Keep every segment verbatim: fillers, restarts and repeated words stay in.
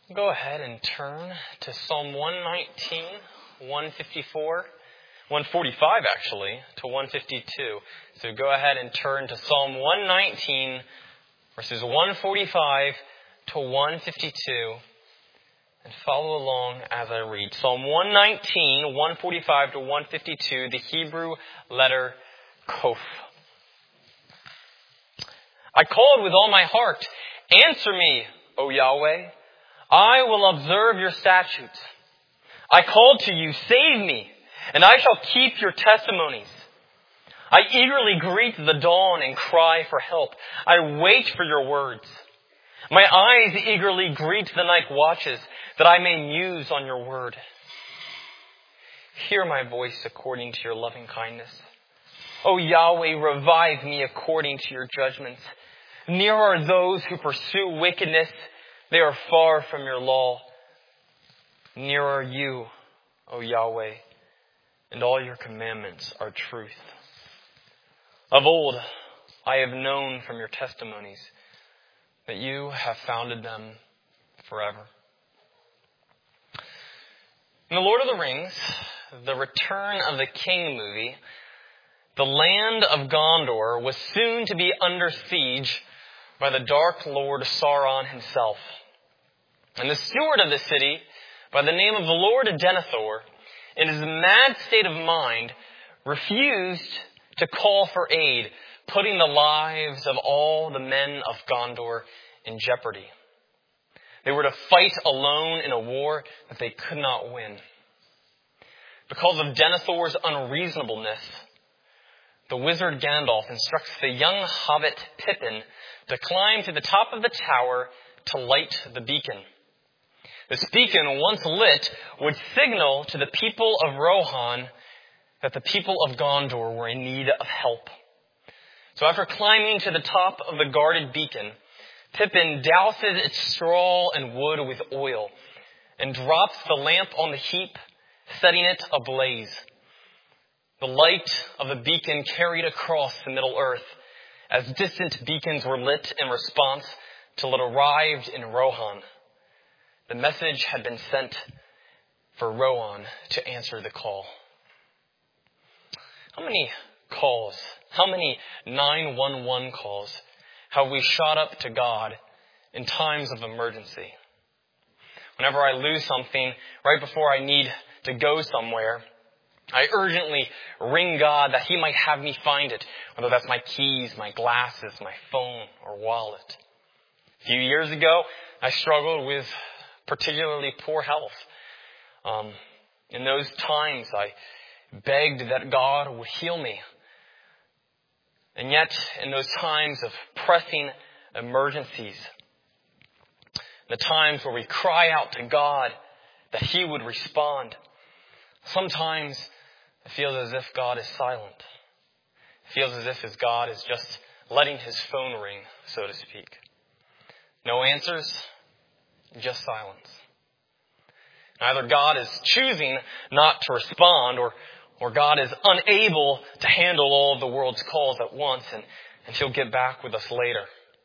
Go ahead and turn to Psalm one nineteen, one fifty-four, one forty-five actually, to one fifty-two. So go ahead and turn to Psalm one nineteen, verses one forty-five to one fifty-two, and follow along as I read. Psalm one nineteen, one forty-five to one fifty-two, the Hebrew letter Kof. I called with all my heart. Answer me, O Yahweh. I will observe your statutes. I called to you, save me, and I shall keep your testimonies. I eagerly greet the dawn and cry for help. I wait for your words. My eyes eagerly greet the night watches, that I may muse on your word. Hear my voice according to your loving kindness. O Yahweh, revive me according to your judgments. Near are those who pursue wickedness. They are far from your law. Near are you, O Yahweh, and all your commandments are truth. Of old, I have known from your testimonies that you have founded them forever. In The Lord of the Rings, the Return of the King movie, the land of Gondor was soon to be under siege by the Dark Lord Sauron himself. And the steward of the city, by the name of the Lord Denethor, in his mad state of mind, refused to call for aid, putting the lives of all the men of Gondor in jeopardy. They were to fight alone in a war that they could not win. Because of Denethor's unreasonableness, the wizard Gandalf instructs the young hobbit Pippin to climb to the top of the tower to light the beacon. This beacon, once lit, would signal to the people of Rohan that the people of Gondor were in need of help. So after climbing to the top of the guarded beacon, Pippin douses its straw and wood with oil and drops the lamp on the heap, setting it ablaze. The light of the beacon carried across the Middle Earth as distant beacons were lit in response till it arrived in Rohan. The message had been sent for Rohan to answer the call. How many calls, how many nine one one calls have we shot up to God in times of emergency? Whenever I lose something, right before I need to go somewhere, I urgently ring God that He might have me find it, whether that's my keys, my glasses, my phone, or wallet. A few years ago, I struggled with particularly poor health. Um, in those times, I begged that God would heal me. And yet, in those times of pressing emergencies, the times where we cry out to God that He would respond, sometimes it feels as if God is silent. It feels as if His God is just letting His phone ring, so to speak. No answers, just silence. Either God is choosing not to respond, or, or God is unable to handle all of the world's calls at once, and, and He'll get back with us later.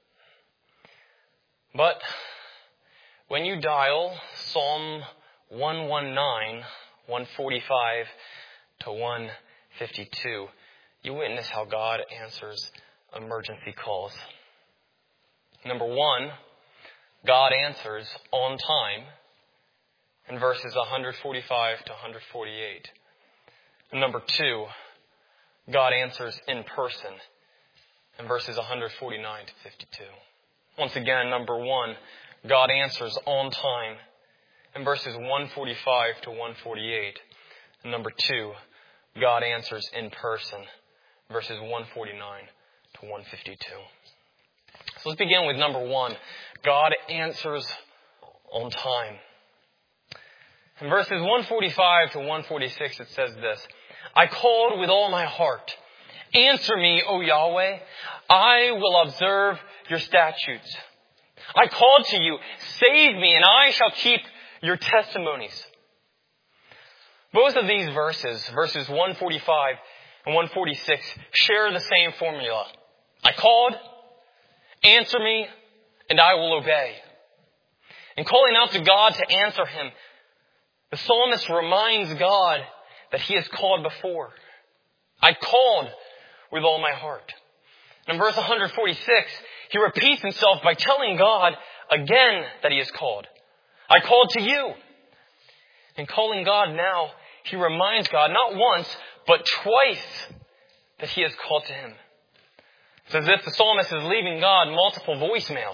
But when you dial Psalm one nineteen, one forty-five to one fifty-two, you witness how God answers emergency calls. Number one, God answers on time in verses one forty-five to one forty-eight. And number two, God answers in person in verses one forty-nine to fifty-two. Once again, number one, God answers on time in verses one forty-five to one forty-eight. And number two, God answers in person, verses one forty-nine to one fifty-two. So let's begin with number one. God answers on time. In verses one forty-five to one forty-six, it says this: I called with all my heart. Answer me, O Yahweh. I will observe your statutes. I called to you, save me, and I shall keep your testimonies. Both of these verses, verses one forty-five and one forty-six, share the same formula. I called, answer me, and I will obey. In calling out to God to answer him, the psalmist reminds God that he has called before. I called with all my heart. And in verse one forty-six, he repeats himself by telling God again that he has called. I called to you. In calling God now, he reminds God not once, but twice that he has called to him. It's as if the psalmist is leaving God multiple voicemails.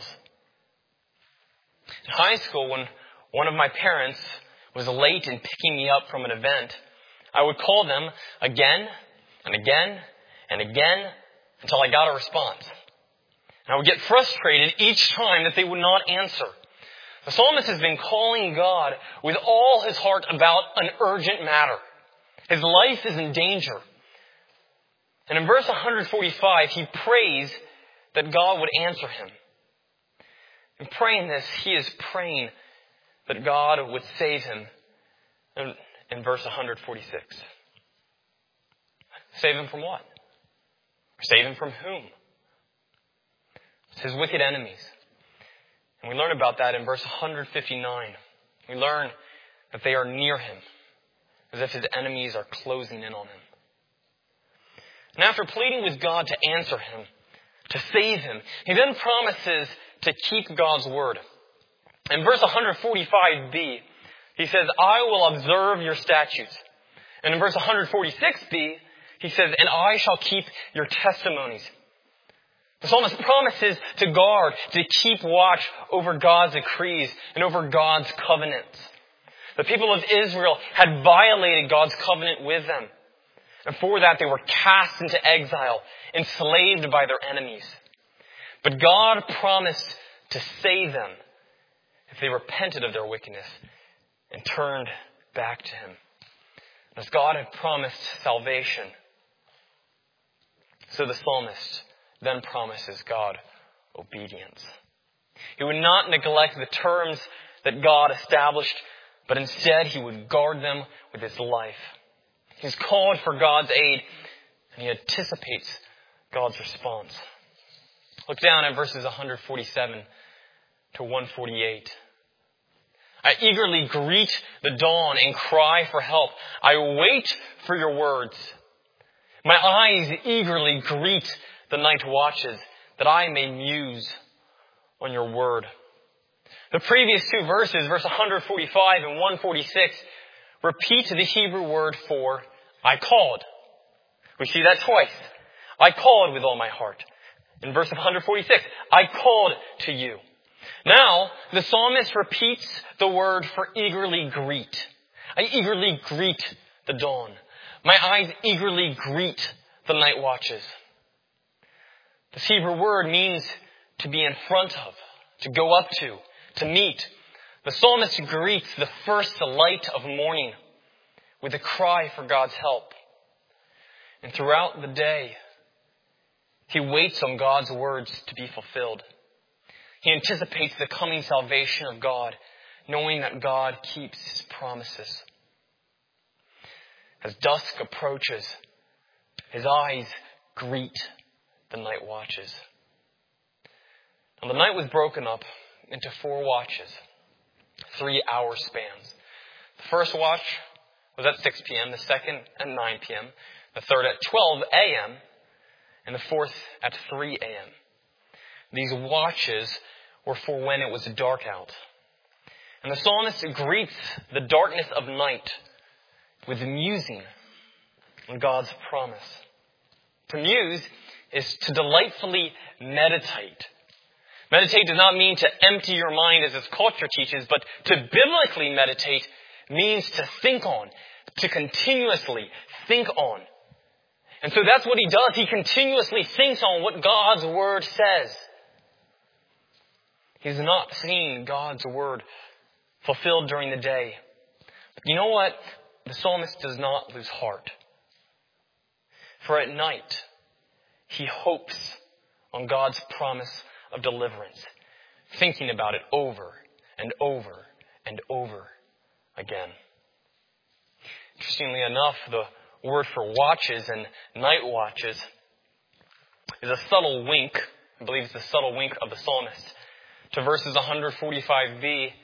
In high school, when one of my parents was late in picking me up from an event, I would call them again and again and again until I got a response. And I would get frustrated each time that they would not answer. The psalmist has been calling God with all his heart about an urgent matter. His life is in danger. And in verse one forty-five, he prays that God would answer him. In praying this, he is praying that God would save him in, in verse one forty-six. Save him from what? Save him from whom? It's his wicked enemies. And we learn about that in verse one fifty-nine. We learn that they are near him, as if his enemies are closing in on him. And after pleading with God to answer him, to save him, he then promises to keep God's word. In verse one forty-five b, he says, I will observe your statutes. And in verse one forty-six b, he says, and I shall keep your testimonies. The psalmist promises to guard, to keep watch over God's decrees and over God's covenants. The people of Israel had violated God's covenant with them. And for that, they were cast into exile, enslaved by their enemies. But God promised to save them if they repented of their wickedness and turned back to him. As God had promised salvation, so the psalmist then promises God obedience. He would not neglect the terms that God established, but instead he would guard them with his life. He's called for God's aid, and he anticipates God's response. Look down at verses one forty-seven to one forty-eight. I eagerly greet the dawn and cry for help. I wait for your words. My eyes eagerly greet the night watches, that I may muse on your word. The previous two verses, verse one forty-five and one forty-six, repeat the Hebrew word for I called. We see that twice. I called with all my heart. In verse one forty-six, I called to you. Now, the psalmist repeats the word for eagerly greet. I eagerly greet the dawn. My eyes eagerly greet the night watches. This Hebrew word means to be in front of, to go up to, to meet. The psalmist greets the first light of morning with a cry for God's help. And throughout the day, he waits on God's words to be fulfilled. He anticipates the coming salvation of God, knowing that God keeps his promises. As dusk approaches, his eyes greet the night watches. Now, the night was broken up into four watches, three-hour spans. The first watch was at six p.m., the second at nine p.m., the third at twelve a.m., and the fourth at three a.m. These watches were for when it was dark out. And the psalmist greets the darkness of night with musing on God's promise. To muse is to delightfully meditate. Meditate does not mean to empty your mind as its culture teaches, but to biblically meditate means to think on, to continuously think on. And so that's what he does. He continuously thinks on what God's word says. He's not seeing God's word fulfilled during the day. But you know what? The psalmist does not lose heart. For at night, he hopes on God's promise of deliverance, thinking about it over and over and over again. Interestingly enough, the word for watches and night watches is a subtle wink, I believe it's the subtle wink of the psalmist, to verses one forty-five b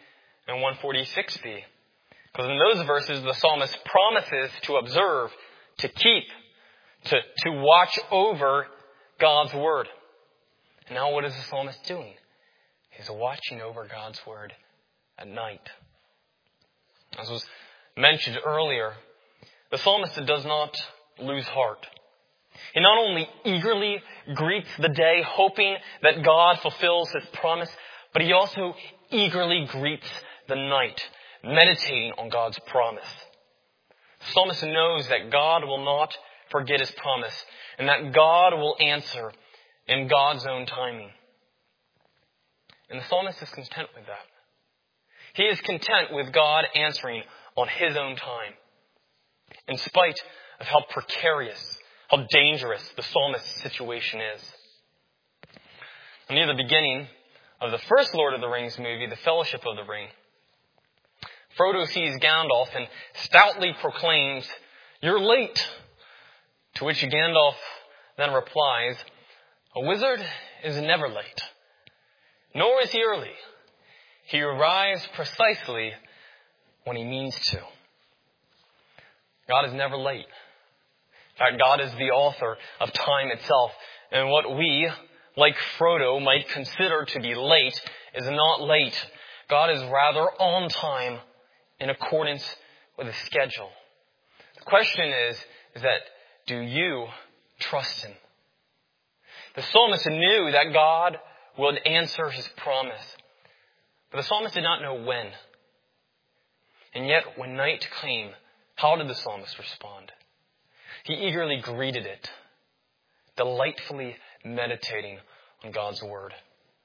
and one forty-six b. Because in those verses, the psalmist promises to observe, to keep, to, to watch over God's word. And now what is the psalmist doing? He's watching over God's word at night. As was mentioned earlier, the psalmist does not lose heart. He not only eagerly greets the day, hoping that God fulfills his promise, but he also eagerly greets the night, meditating on God's promise. The psalmist knows that God will not forget his promise, and that God will answer in God's own timing. And the psalmist is content with that. He is content with God answering on his own time, in spite of how precarious, how dangerous the psalmist's situation is. Near the beginning of the first Lord of the Rings movie, The Fellowship of the Ring, Frodo sees Gandalf and stoutly proclaims, "You're late." To which Gandalf then replies, "A wizard is never late, nor is he early. He arrives precisely when he means to." God is never late. In fact, God is the author of time itself. And what we, like Frodo, might consider to be late is not late. God is rather on time in accordance with his schedule. The question is, is that do you trust him? The psalmist knew that God would answer his promise. But the psalmist did not know when. And yet, when night came, how did the psalmist respond? He eagerly greeted it, delightfully meditating on God's word.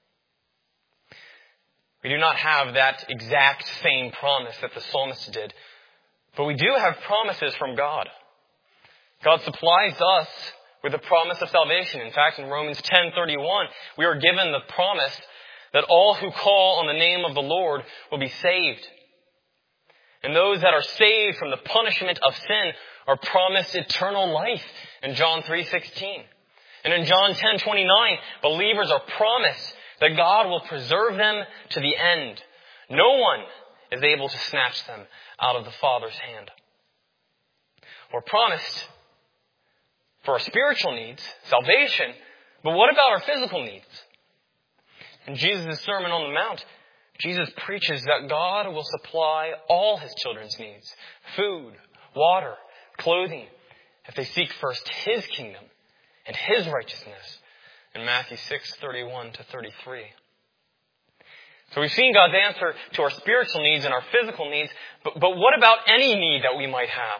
We do not have that exact same promise that the psalmist did, but we do have promises from God. God supplies us with the promise of salvation. In fact, in Romans ten thirty-one, we are given the promise that all who call on the name of the Lord will be saved. And those that are saved from the punishment of sin are promised eternal life in John three sixteen. And in John ten twenty-nine, believers are promised that God will preserve them to the end. No one is able to snatch them out of the Father's hand. We're promised for our spiritual needs, salvation, but what about our physical needs? In Jesus' Sermon on the Mount, Jesus preaches that God will supply all his children's needs, food, water, clothing, if they seek first his kingdom and his righteousness, in Matthew six thirty-one to thirty-three. So we've seen God's answer to our spiritual needs and our physical needs, but, but what about any need that we might have?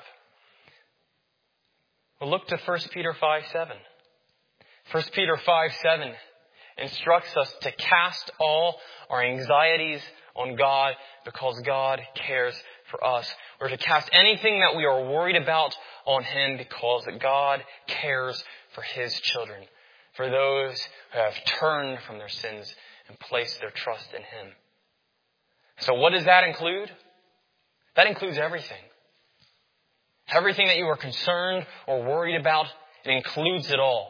Well, look to First Peter five seven. First Peter five seven instructs us to cast all our anxieties on God because God cares for us. We're to cast anything that we are worried about on him because God cares for his children, for those who have turned from their sins and placed their trust in him. So what does that include? That includes everything. Everything that you are concerned or worried about, it includes it all.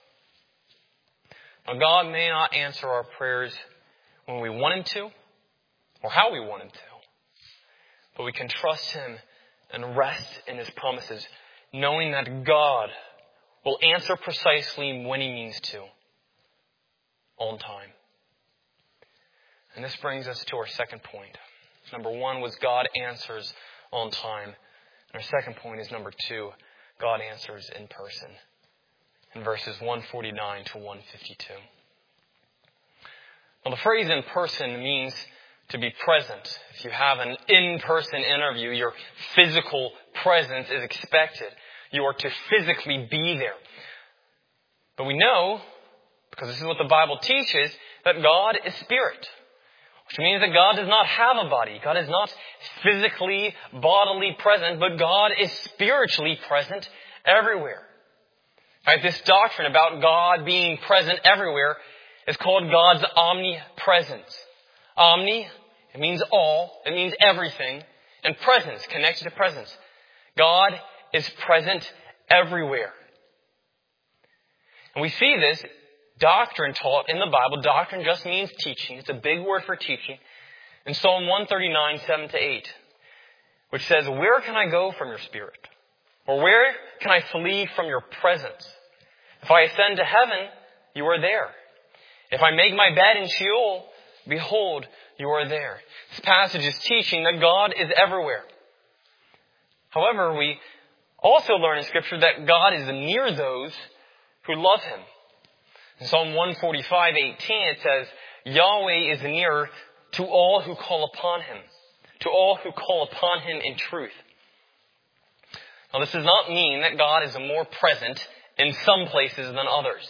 Now, God may not answer our prayers when we want him to or how we want him to, but we can trust him and rest in his promises, knowing that God will answer precisely when he means to, on time. And this brings us to our second point. Number one was God answers on time. And our second point is number two, God answers in person. In verses one forty-nine to one fifty-two. Now, the phrase in person means to be present. If you have an in-person interview, your physical presence is expected. You are to physically be there. But we know, because this is what the Bible teaches, that God is spirit. Which means that God does not have a body. God is not physically, bodily present, but God is spiritually present everywhere. Right, this doctrine about God being present everywhere is called God's omnipresence. Omni, it means all, it means everything, and presence, connected to presence. God is present everywhere. And we see this doctrine taught in the Bible. Doctrine just means teaching. It's a big word for teaching. in Psalm one thirty-nine, seven to eight, which says, "Where can I go from your spirit? Or where can I flee from your presence? If I ascend to heaven, you are there. If I make my bed in Sheol, behold, you are there." This passage is teaching that God is everywhere. However, we also learn in Scripture that God is near those who love Him. In Psalm one forty-five, eighteen, it says, "Yahweh is near to all who call upon Him, to all who call upon Him in truth." Now, this does not mean that God is more present in some places than others.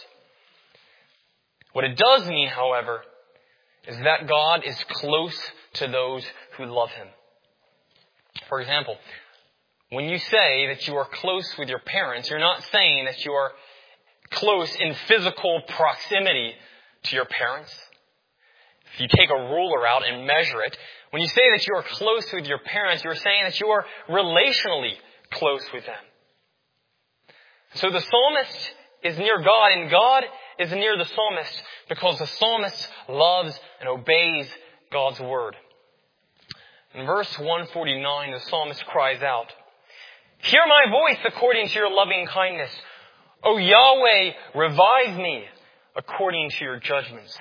What it does mean, however, is that God is close to those who love Him. For example, when you say that you are close with your parents, you're not saying that you are close in physical proximity to your parents. If you take a ruler out and measure it, when you say that you are close with your parents, you're saying that you are relationally close with them. So the psalmist is near God, and God is near the psalmist because the psalmist loves and obeys God's word. In verse one forty-nine, the psalmist cries out, "Hear my voice according to your loving kindness. O Yahweh, revive me according to your judgments."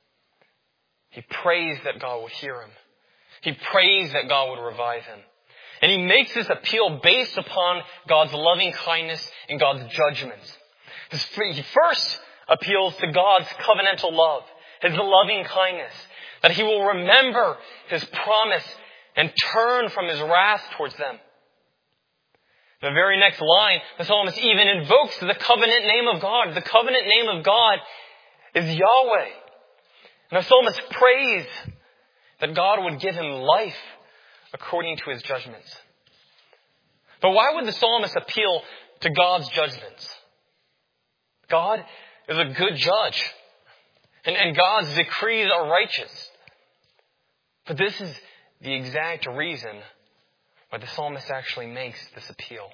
He prays that God would hear him. He prays that God would revive him. And he makes this appeal based upon God's loving kindness and God's judgments. He first appeals to God's covenantal love, His loving kindness, that He will remember His promise and turn from His wrath towards them. In the very next line, the psalmist even invokes the covenant name of God. The covenant name of God is Yahweh. And the psalmist prays that God would give him life according to His judgments. But why would the psalmist appeal to God's judgments? God is a good judge. And, and God's decrees are righteous. But this is the exact reason why the psalmist actually makes this appeal.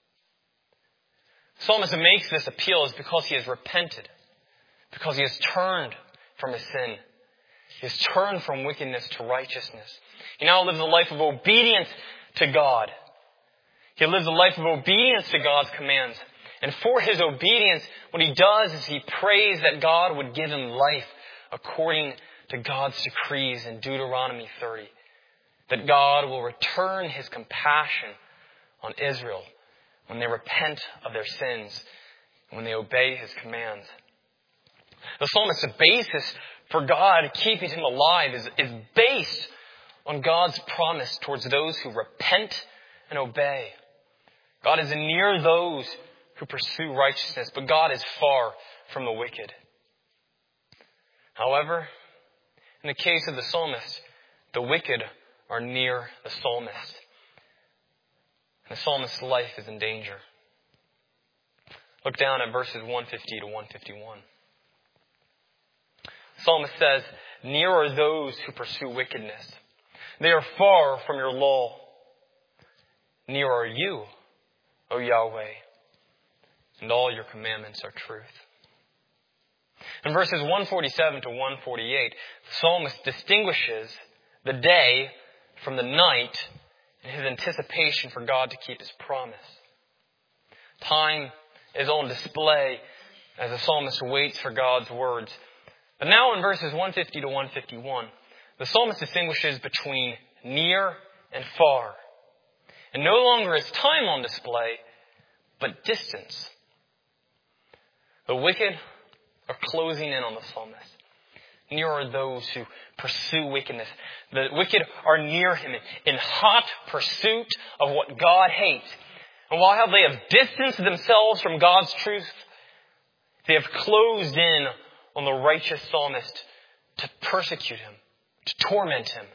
The psalmist makes this appeal is because he has repented. Because he has turned from his sin. He has turned from wickedness to righteousness. He now lives a life of obedience to God. He lives a life of obedience to God's commands. And for his obedience, what he does is he prays that God would give him life according to God's decrees in Deuteronomy thirty. That God will return His compassion on Israel when they repent of their sins and when they obey His commands. The psalmist's basis for God keeping him alive is, is based on God's promise towards those who repent and obey. God is near those who pursue righteousness, but God is far from the wicked. However, in the case of the psalmist, the wicked are near the psalmist. And the psalmist's life is in danger. Look down at verses one fifty to one fifty-one. The psalmist says, "Near are those who pursue wickedness. They are far from your law. Near are you, O Yahweh, and all your commandments are truth." In verses one forty-seven to one forty-eight, the psalmist distinguishes the day from the night in his anticipation for God to keep His promise. Time is on display as the psalmist waits for God's words. But now in verses one fifty to one fifty-one, the psalmist distinguishes between near and far. And no longer is time on display, but distance. The wicked are closing in on the psalmist. Near are those who pursue wickedness. The wicked are near him in hot pursuit of what God hates. And while they have distanced themselves from God's truth, they have closed in on the righteous psalmist to persecute him, to torment him.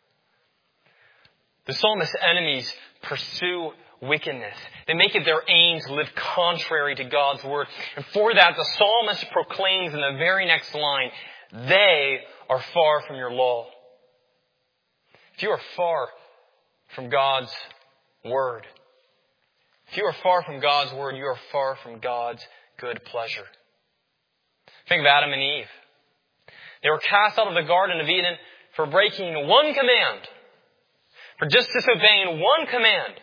The psalmist's enemies pursue wickedness. They make it their aim to live contrary to God's word. And for that, the psalmist proclaims in the very next line, "They are far from your law." If you are far from God's word, if you are far from God's word, you are far from God's good pleasure. Think of Adam and Eve. They were cast out of the Garden of Eden for breaking one command, for just disobeying one command.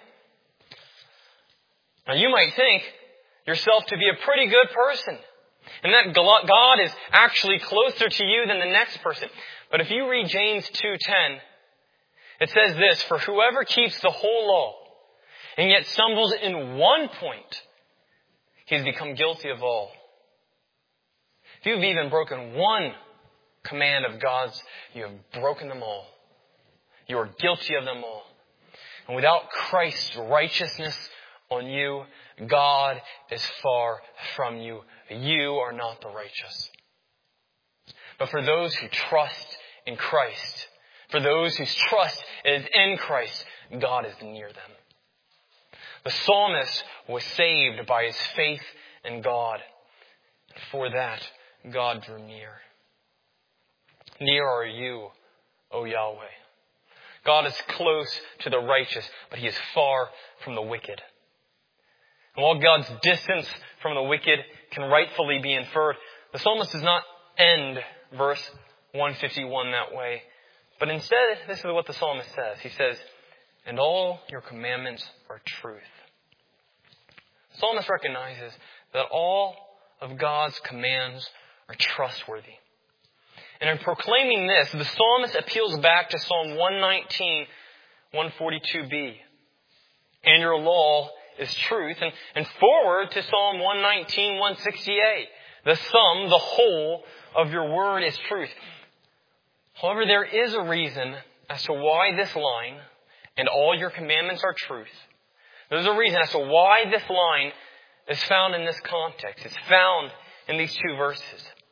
Now you might think yourself to be a pretty good person, and that God is actually closer to you than the next person. But if you read James two ten, it says this, for whoever keeps the whole law and yet stumbles in one point, he's become guilty of all. If you've even broken one command of God's, you have broken them all. You are guilty of them all. And without Christ's righteousness on you, God is far from you. You are not the righteous. But for those who trust in Christ, for those whose trust is in Christ, God is near them. The psalmist was saved by his faith in God. For that, God drew near. Near are you, O Yahweh. God is close to the righteous, but He is far from the wicked. And while God's distance from the wicked can rightfully be inferred, the psalmist does not end verse one fifty-one that way. But instead, this is what the psalmist says. He says, and all your commandments are truth. The psalmist recognizes that all of God's commands are trustworthy. And in proclaiming this, the psalmist appeals back to Psalm one nineteen, one forty-two b. And your law is truth. And, and forward to Psalm one nineteen, one sixty-eight. The sum, the whole of your word is truth. However, there is a reason as to why this line, and all your commandments are truth. There's a reason as to why this line is found in this context. It's found in these two verses.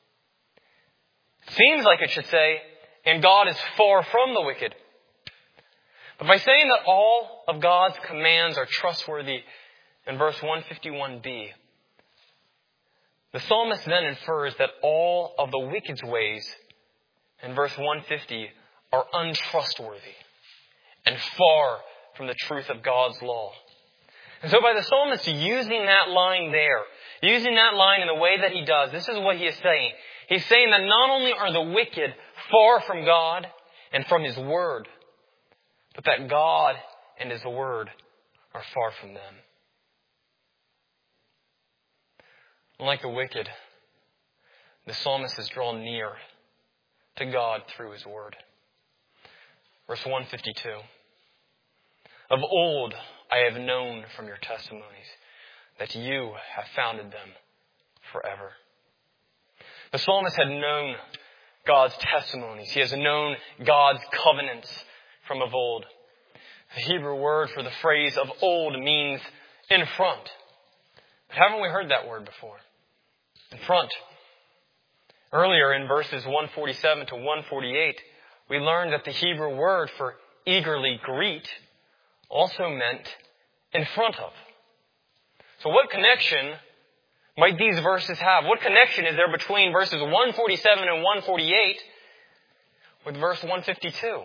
It seems like it should say, and God is far from the wicked. But by saying that all of God's commands are trustworthy in verse one fifty-one b, the psalmist then infers that all of the wicked's ways in verse one fifty are untrustworthy and far from the truth of God's law. And so by the psalmist using that line there, using that line in the way that he does, this is what he is saying. He's saying that not only are the wicked far from God and from His Word, but that God and His Word are far from them. Unlike the wicked, the psalmist is drawn near to God through His Word. Verse one fifty-two. Of old I have known from your testimonies that you have founded them forever. The psalmist had known God's testimonies. He has known God's covenants from of old. The Hebrew word for the phrase of old means in front. But haven't we heard that word before? In front. Earlier in verses one forty-seven to one forty-eight, we learned that the Hebrew word for eagerly greet also meant in front of. So what connection might these verses have? What connection is there between verses one forty-seven and one forty-eight with verse one fifty-two?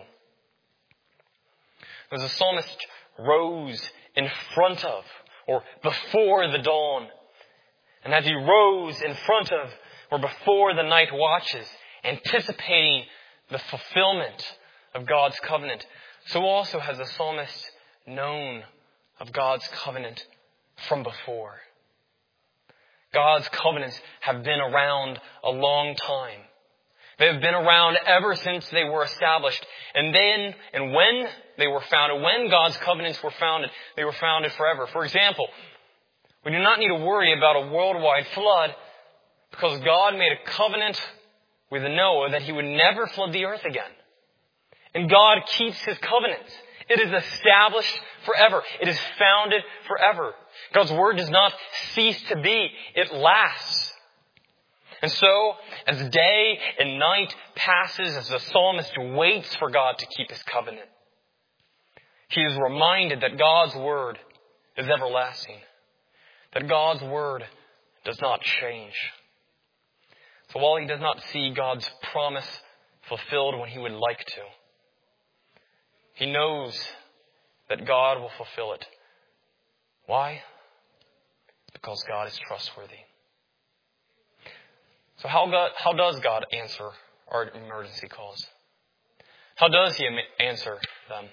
As the psalmist rose in front of, or before the dawn, and as he rose in front of, or before the night watches, anticipating the fulfillment of God's covenant, so also has the psalmist known of God's covenant from before. God's covenants have been around a long time. They have been around ever since they were established. And then, and when they were founded, when God's covenants were founded, they were founded forever. For example, we do not need to worry about a worldwide flood because God made a covenant with Noah that He would never flood the earth again. And God keeps His covenants. It is established forever. It is founded forever. God's word does not cease to be. It lasts. And so, as day and night passes, as the psalmist waits for God to keep His covenant, he is reminded that God's word is everlasting. That God's word does not change. So while he does not see God's promise fulfilled when he would like to, he knows that God will fulfill it. Why? Because God is trustworthy. So how God, how does God answer our emergency calls? How does He answer them?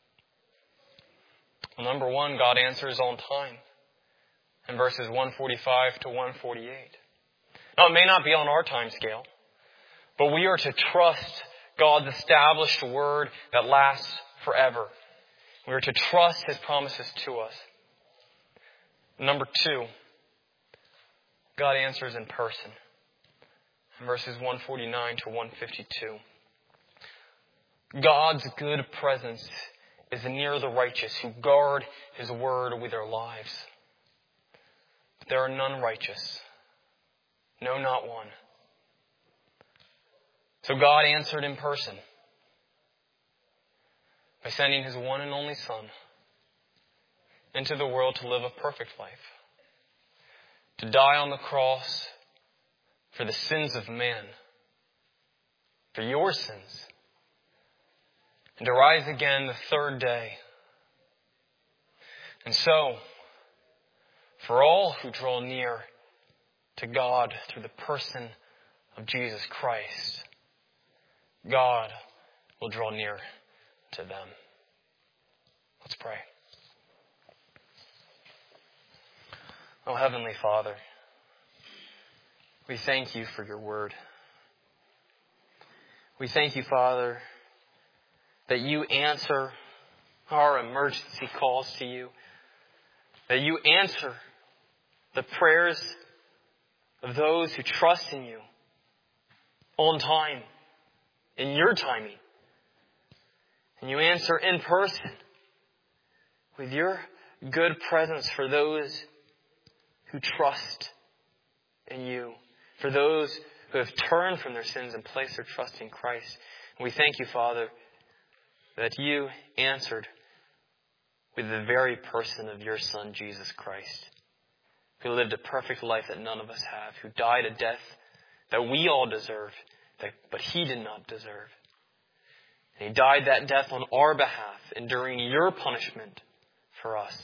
Well, number one, God answers on time in verses one forty-five to one forty-eight. Now, it may not be on our time scale, but we are to trust God's established word that lasts forever. We are to trust His promises to us. Number two, God answers in person. In verses one forty-nine to one fifty-two. God's good presence is near the righteous who guard His word with their lives. But there are none righteous. No, not one. So God answered in person by sending His one and only Son into the world to live a perfect life, to die on the cross for the sins of man, for your sins, and to rise again the third day. And so, for all who draw near to God through the person of Jesus Christ, God will draw near to them. Let's pray. Oh, Heavenly Father, we thank You for Your word. We thank You, Father, that You answer our emergency calls to You, that You answer the prayers of those who trust in You on time, in Your timing. And You answer in person with Your good presence for those who trust in You, for those who have turned from their sins and placed their trust in Christ. And we thank You, Father, that You answered with the very person of Your Son, Jesus Christ, who lived a perfect life that none of us have, who died a death that we all deserved, that, but He did not deserve. And He died that death on our behalf, enduring Your punishment for us.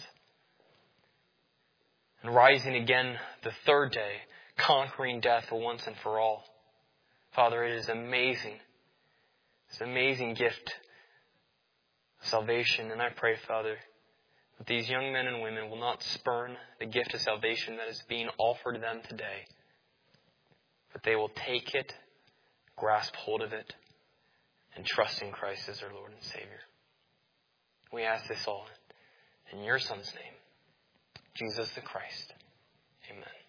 And rising again the third day, conquering death once and for all. Father, it is amazing. It's an amazing gift of salvation. And I pray, Father, that these young men and women will not spurn the gift of salvation that is being offered to them today, but they will take it, grasp hold of it, and trust in Christ as their Lord and Savior. We ask this all in Your Son's name, Jesus the Christ. Amen.